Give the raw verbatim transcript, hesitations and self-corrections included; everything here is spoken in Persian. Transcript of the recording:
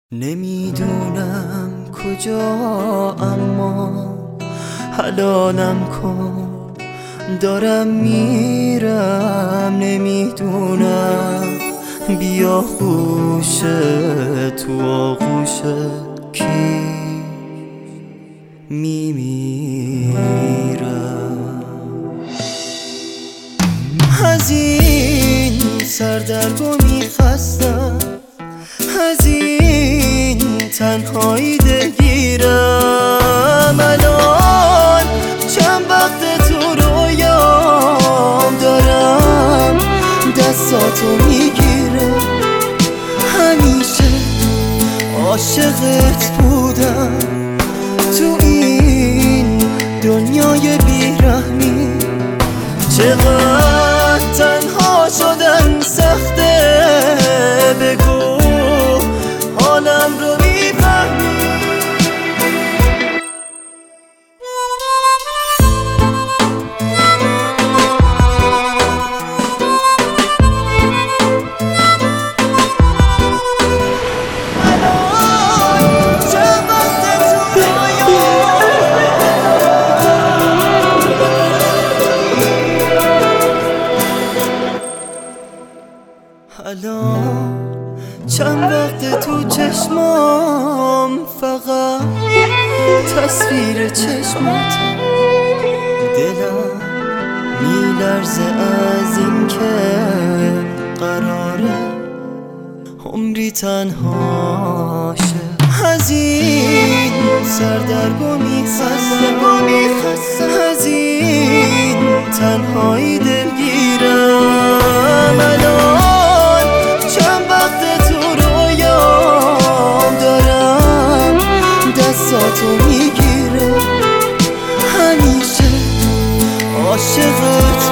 نمیدونم کجا اما حلالم کن، دارم میرم نمیدونم بیا خوش تو آغوش کی میمیرم. از این سردرگمی خستم، از این تنهایی دلگیرم. الان چند وقت تو رویام دارم دستاتو میگیرم. همیشه عاشقت بودم تو این دنیای بیرحمی. چقدر تنها شدن سخته، بگو حالم رو میفهمی. الان چند وقت تو چشمام فقط تصویر چشماتم. دلم میلرزه از این که قراره عمری تنها شه. از این سردرگمی خستم، از این تنهایی دلگیرم. الان دستاتو میگیره، همیشه عاشقت